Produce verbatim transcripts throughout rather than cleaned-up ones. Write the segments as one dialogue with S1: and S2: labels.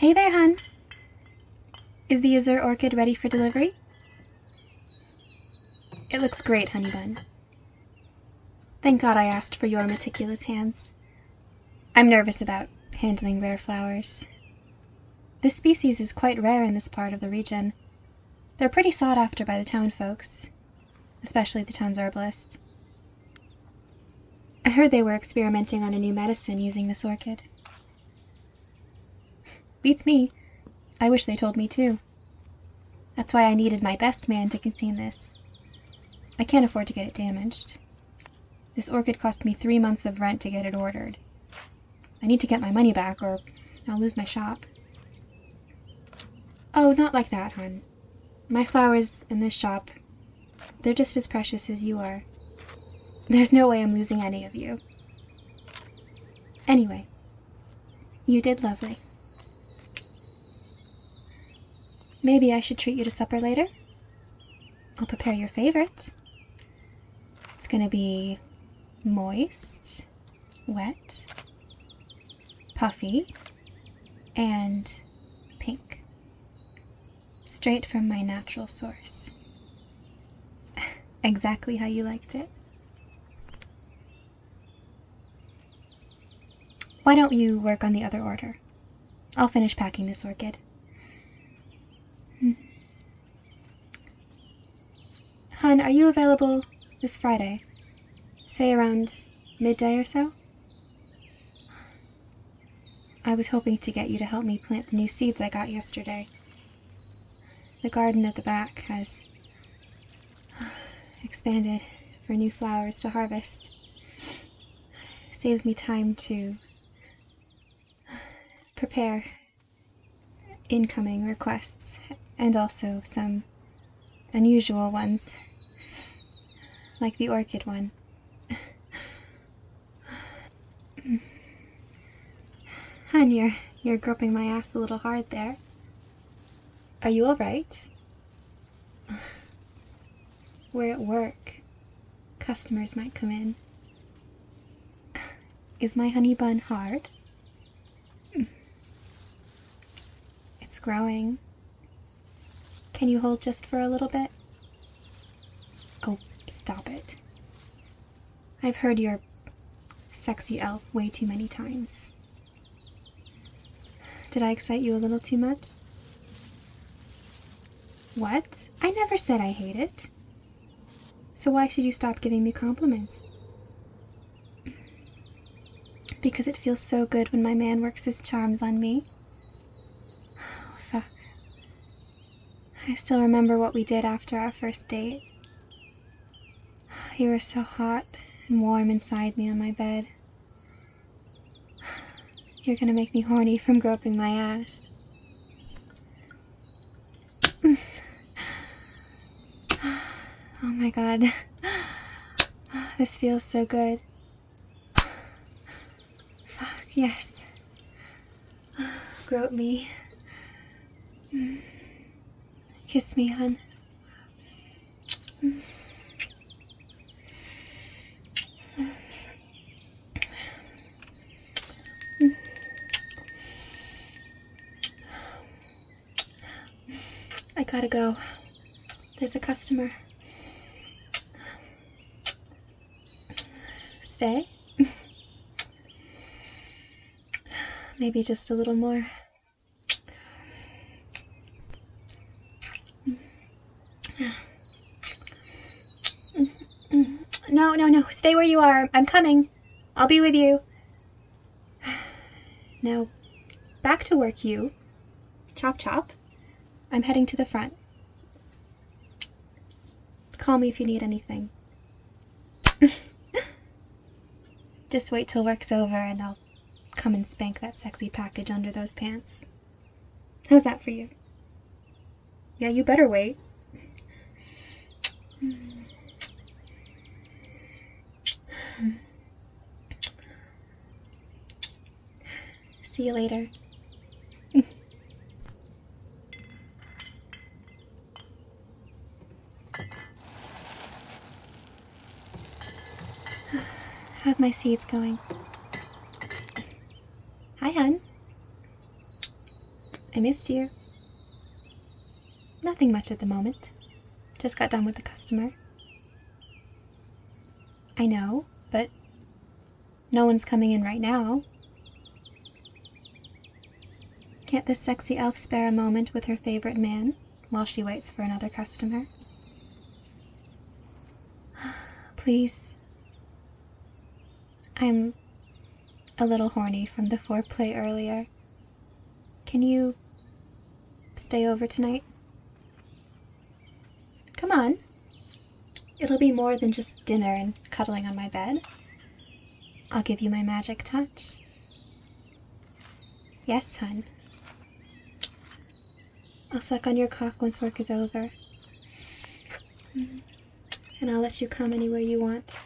S1: Hey there, hun. Is the azure orchid ready for delivery? It looks great, honey bun. Thank God I asked for your meticulous hands. I'm nervous about handling rare flowers. This species is quite rare in this part of the region. They're pretty sought after by the town folks, especially the town's herbalist. I heard they were experimenting on a new medicine using this orchid. Beats me. I wish they told me too. That's why I needed my best man to contain this. I can't afford to get it damaged. This orchid cost me three months of rent to get it ordered. I need to get my money back or I'll lose my shop. Oh, not like that, hon. My flowers in this shop, they're just as precious as you are. There's no way I'm losing any of you. Anyway, you did lovely. Maybe I should treat you to supper later? I'll prepare your favorite. It's gonna be moist, wet, puffy, and pink. Straight from my natural source. Exactly how you liked it. Why don't you work on the other order? I'll finish packing this orchid. Hmm. Hun, are you available this Friday? Say around midday or so? I was hoping to get you to help me plant the new seeds I got yesterday. The garden at the back has expanded for new flowers to harvest. Saves me time to prepare incoming requests and also some unusual ones, like the orchid one. Hun, you're, you're groping my ass a little hard there. Are you alright? We're at work. Customers might come in. Is my honey bun hard? It's growing. Can you hold just for a little bit? Oh, stop it. I've heard your sexy elf way too many times. Did I excite you a little too much? What? I never said I hate it. So why should you stop giving me compliments? Because it feels so good when my man works his charms on me. Oh, fuck. I still remember what we did after our first date. You were so hot and warm inside me on my bed. You're gonna make me horny from groping my ass. Oh my god. This feels so good. Fuck, yes. Grope me. Kiss me, hun. I gotta go. There's a customer. Stay? Maybe just a little more. No, no, no. Stay where you are. I'm coming. I'll be with you. Now, back to work, you. Chop, chop. I'm heading to the front. Call me if you need anything. Just wait till work's over and I'll come and spank that sexy package under those pants. How's that for you? Yeah, you better wait. See you later. How's my seeds going? Hi, hun. I missed you. Nothing much at the moment. Just got done with the customer. I know, but no one's coming in right now. Can't this sexy elf spare a moment with her favorite man while she waits for another customer? Please. I'm a little horny from the foreplay earlier. Can you stay over tonight? Come on. It'll be more than just dinner and cuddling on my bed. I'll give you my magic touch. Yes, hun. I'll suck on your cock once work is over. And I'll let you come anywhere you want.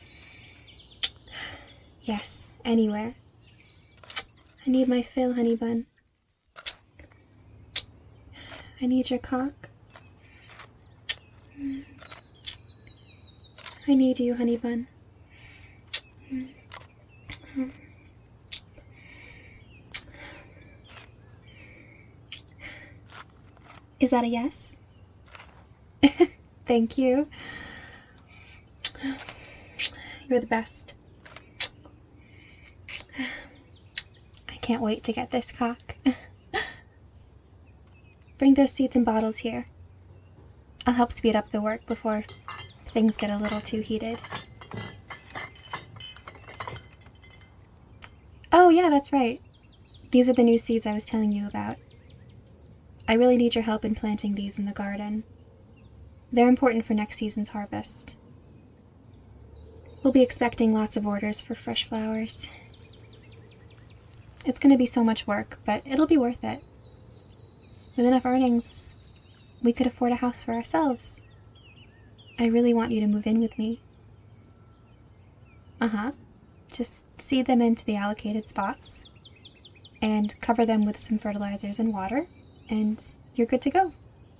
S1: Yes, anywhere. I need my fill, honey bun. I need your cock. I need you, honey bun. Is that a yes? Thank you. You're the best. I can't wait to get this cock. Bring those seeds and bottles here. I'll help speed up the work before things get a little too heated. Oh yeah, that's right. These are the new seeds I was telling you about. I really need your help in planting these in the garden. They're important for next season's harvest. We'll be expecting lots of orders for fresh flowers. It's going to be so much work, but it'll be worth it. With enough earnings, we could afford a house for ourselves. I really want you to move in with me. Uh-huh. Just seed them into the allocated spots and cover them with some fertilizers and water, and you're good to go.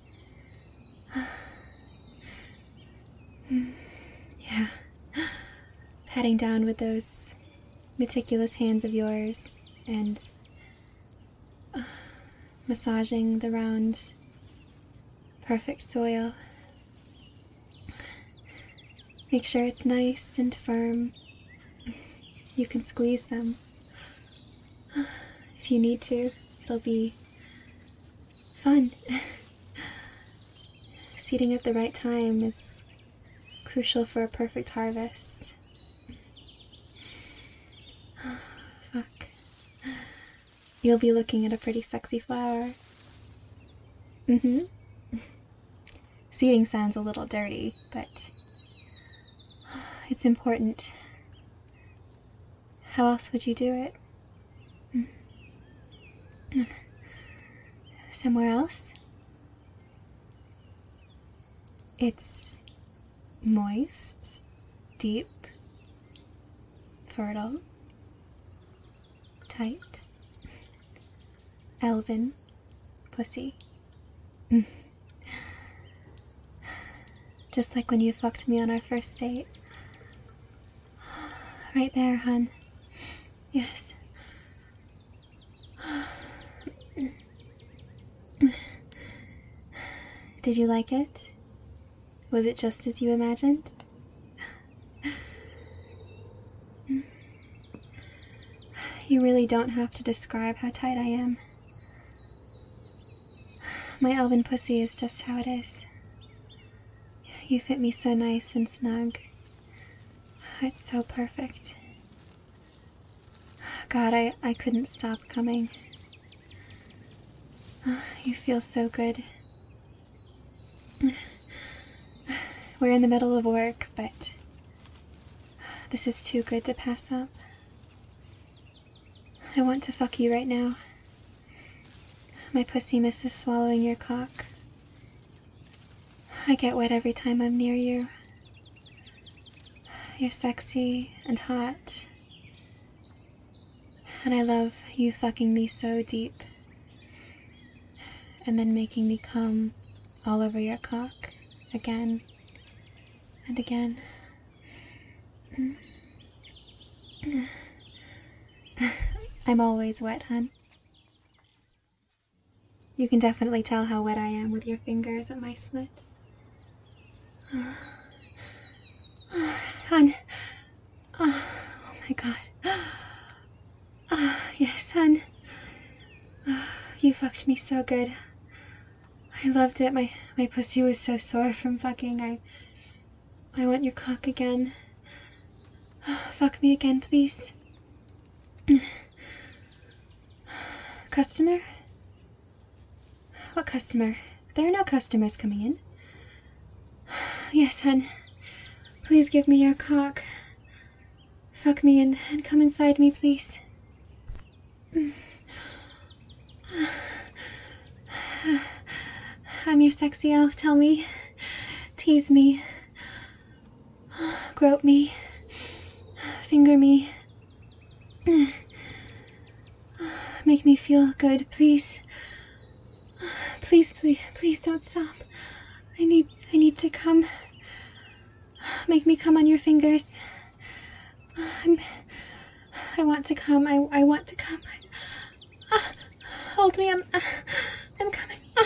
S1: Yeah. Patting down with those meticulous hands of yours and uh, massaging the round, perfect soil. Make sure it's nice and firm. You can squeeze them. If you need to, it'll be fun. Seeding at the right time is crucial for a perfect harvest. Fuck. You'll be looking at a pretty sexy flower. Mm-hmm. Seeding sounds a little dirty, but it's important. How else would you do it? Somewhere else? It's moist, deep, fertile, tight, elven pussy. Just like when you fucked me on our first date. Right there, hun. Yes. Did you like it? Was it just as you imagined? You really don't have to describe how tight I am. My elven pussy is just how it is. You fit me so nice and snug. It's so perfect. God, I, I couldn't stop coming. You feel so good. We're in the middle of work, but this is too good to pass up. I want to fuck you right now. My pussy misses swallowing your cock. I get wet every time I'm near you. You're sexy and hot. And I love you fucking me so deep. And then making me come all over your cock again and again. I'm always wet, hun. You can definitely tell how wet I am with your fingers at my slit. Hun. Oh, oh my god. Oh, yes, hun. Oh, you fucked me so good. I loved it. My my pussy was so sore from fucking. I I want your cock again. Oh, fuck me again, please. Customer? What customer? There are no customers coming in. Yes, hun. Please give me your cock. Fuck me and, and come inside me, please. I'm your sexy elf, tell me. Tease me. Grope me. Finger me. Make me feel good, please. Please, please, please don't stop. I need, I need to come. Make me come on your fingers. I'm, I want to come. I, I want to come. I, uh, hold me. I'm, uh, I'm coming. Uh,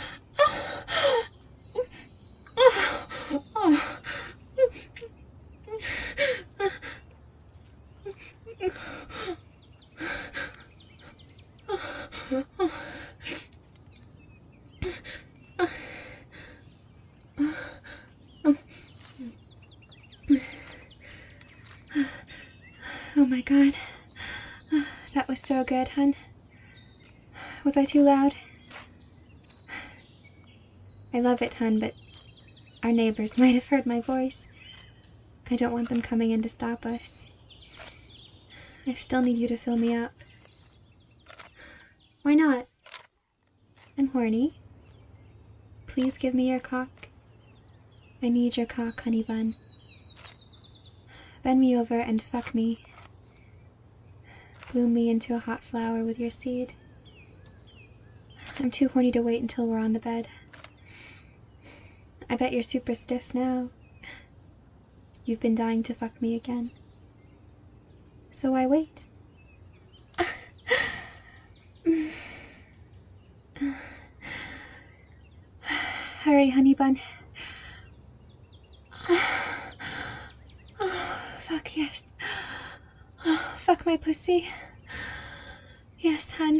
S1: uh, uh, uh, Oh my god. Oh, that was so good, hun. Was I too loud? I love it, hun, but our neighbors might have heard my voice. I don't want them coming in to stop us. I still need you to fill me up. Why not? I'm horny. Please give me your cock. I need your cock, honey bun. Bend me over and fuck me. Bloom me into a hot flower with your seed. I'm too horny to wait until we're on the bed. I bet you're super stiff now. You've been dying to fuck me again. So why wait? Hurry, honey bun. Oh, fuck yes. Oh, fuck my pussy. Yes, hun.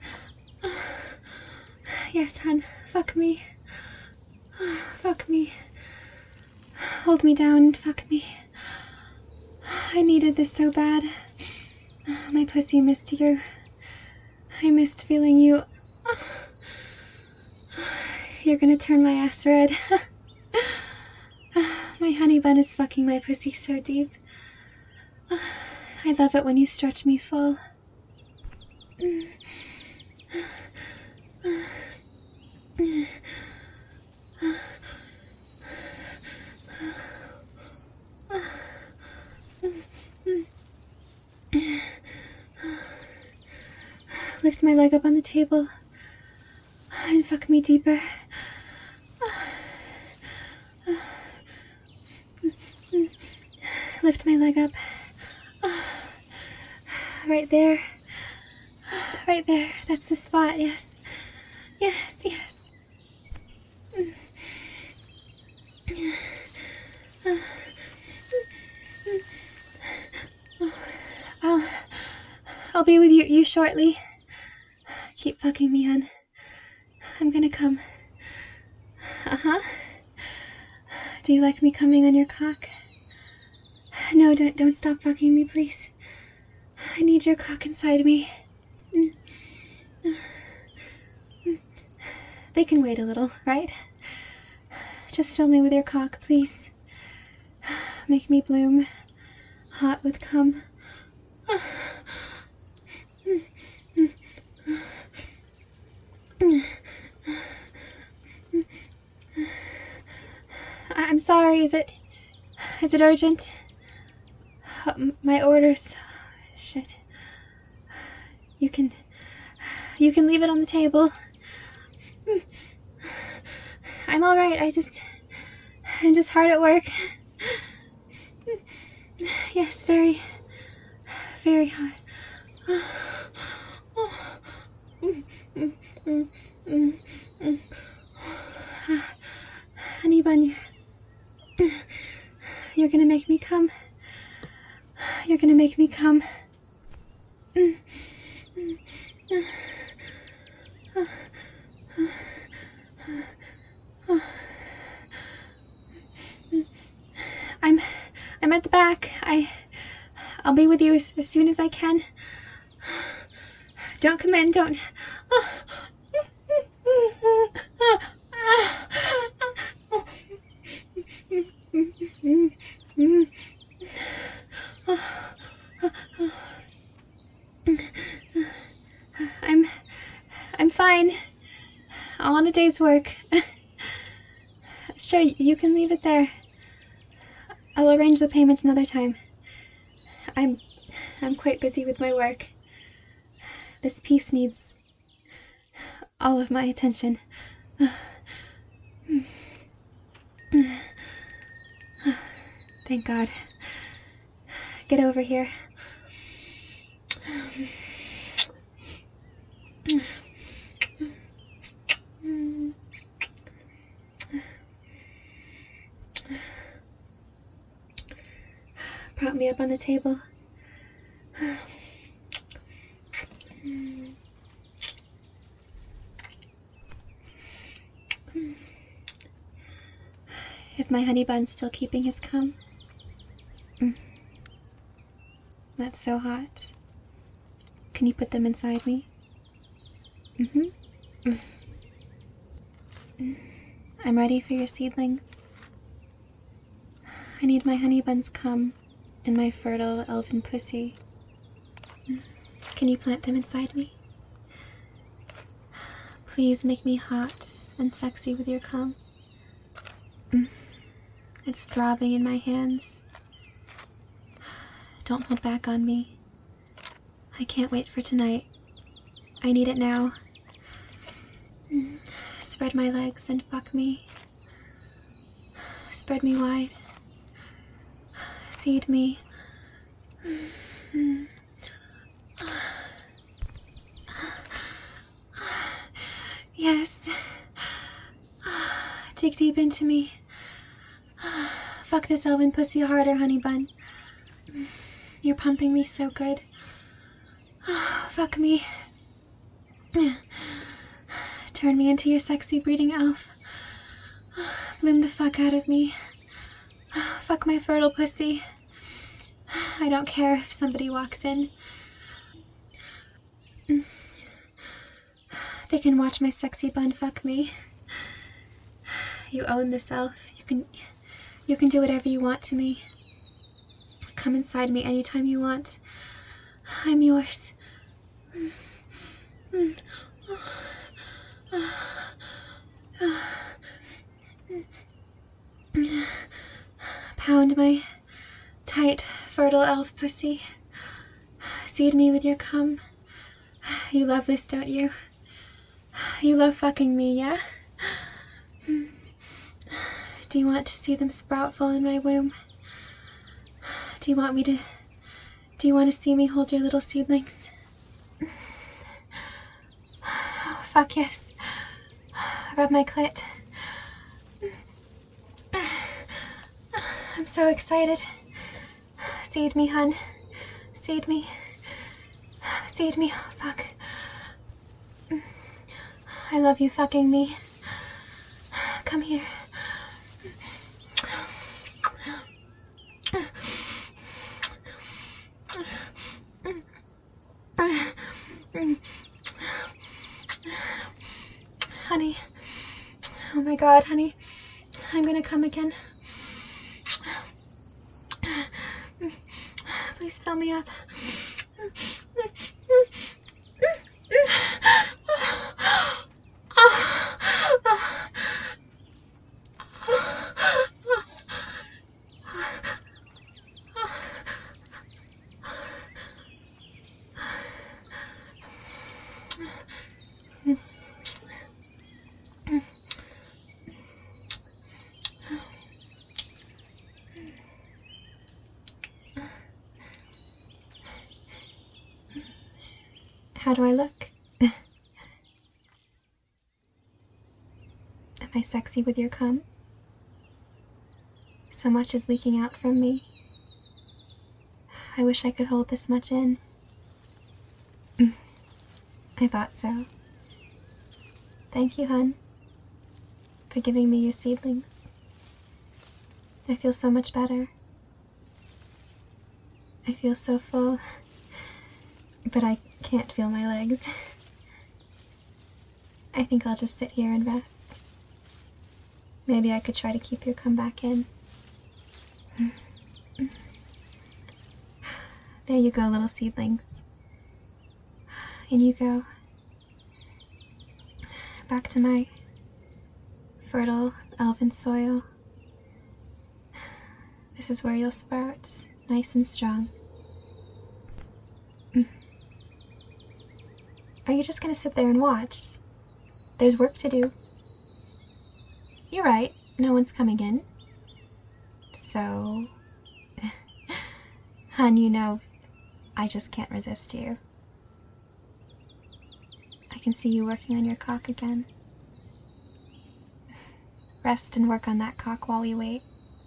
S1: Yes, hun. Fuck me. Fuck me. Hold me down. Fuck me. I needed this so bad. My pussy missed you. I missed feeling you. You're gonna turn my ass red. My honey bun is fucking my pussy so deep. I love it when you stretch me full. Lift my leg up on the table and fuck me deeper. Lift my leg up. Right there. Right there. That's the spot, yes. Yes, yes. I'll I'll be with you you shortly. Keep fucking me, hun. I'm gonna come. Uh-huh. Do you like me coming on your cock? No, don't don't stop fucking me, please. I need your cock inside me. They can wait a little, right? Just fill me with your cock, please. Make me bloom, hot with cum. I'm sorry, is it... is it urgent? Uh, my orders... shit. You can... you can leave it on the table. I'm alright, I just... I'm just hard at work. Yes, very... very hard. Mm, mm. Honey bun, you're gonna make me come. You're gonna make me come. Mm, mm, uh, uh, uh, I'm, I'm at the back. I, I'll be with you as, as soon as I can. Don't come in. Don't. I'm, I'm fine. All on a day's work. Sure, you can leave it there. I'll arrange the payment another time. I'm, I'm quite busy with my work. This piece needs all of my attention. Thank God. Get over here. Prop me up on the table. Is my honey bun still keeping his cum? Mm. That's so hot. Can you put them inside me? Mm-hmm. Mm. I'm ready for your seedlings. I need my honey bun's cum in my fertile elven pussy. Mm. Can you plant them inside me? Please make me hot and sexy with your cum. Mm. It's throbbing in my hands. Don't hold back on me. I can't wait for tonight. I need it now. Mm. Spread my legs and fuck me. Spread me wide. Seed me. Mm. Yes. Dig deep into me. Fuck this elven pussy harder, honey bun. You're pumping me so good. Fuck me. Turn me into your sexy breeding elf. Bloom the fuck out of me. Fuck my fertile pussy. I don't care if somebody walks in. They can watch my sexy bun fuck me. You own this elf. You can you can do whatever you want to me. Come inside me anytime you want. I'm yours. Pound my tight, fertile elf pussy. Seed me with your cum. You love this, don't you? You love fucking me, yeah? Do you want to see them sprout full in my womb? Do you want me to... Do you want to see me hold your little seedlings? Oh, fuck yes. Rub my clit. I'm so excited. Seed me, hun. Seed me. Seed me. Oh, fuck. I love you fucking me. Come here. Honey. Oh my God, honey. I'm gonna come again. Please fill me up. How do I look? Am I sexy with your cum? So much is leaking out from me. I wish I could hold this much in. I thought so. Thank you, hun, for giving me your seedlings. I feel so much better. I feel so full, but I can't feel my legs. I think I'll just sit here and rest. Maybe I could try to keep your cum back in. There you go, little seedlings. In you go. Back to my fertile elven soil. This is where you'll sprout, nice and strong. Are you just gonna sit there and watch? There's work to do. You're right, no one's coming in. So, hun, you know, I just can't resist you. I can see you working on your cock again. Rest and work on that cock while we wait.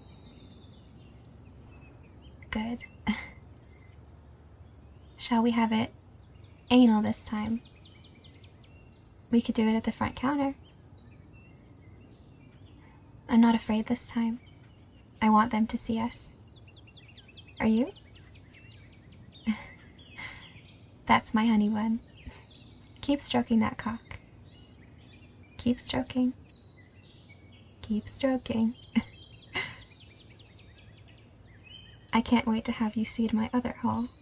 S1: Good. Shall we have it anal this time? We could do it at the front counter. I'm not afraid this time. I want them to see us. Are you? That's my honey bun. Keep stroking that cock. Keep stroking. Keep stroking. I can't wait to have you seed my other hole.